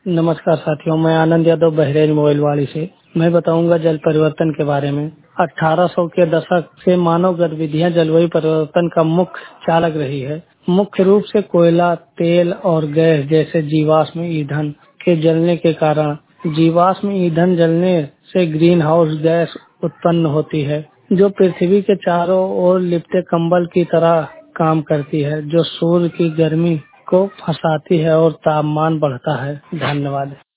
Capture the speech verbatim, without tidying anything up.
नमस्कार साथियों, मैं आनंद यादव बहरेज मोबाइलवाड़ी से। मैं बताऊंगा जल परिवर्तन के बारे में। अठारह सौ के दशक से मानव गतिविधियां जलवायु परिवर्तन का मुख्य चालक रही है। मुख्य रूप से कोयला, तेल और गैस जैसे जीवाश्म ईंधन के जलने के कारण जीवाश्म ईंधन जलने से ग्रीन हाउस गैस उत्पन्न होती है, जो पृथ्वी के चारों ओर लिपटे कंबल की तरह काम करती है, जो सूर्य की गर्मी को फंसाती है और तापमान बढ़ता है। धन्यवाद।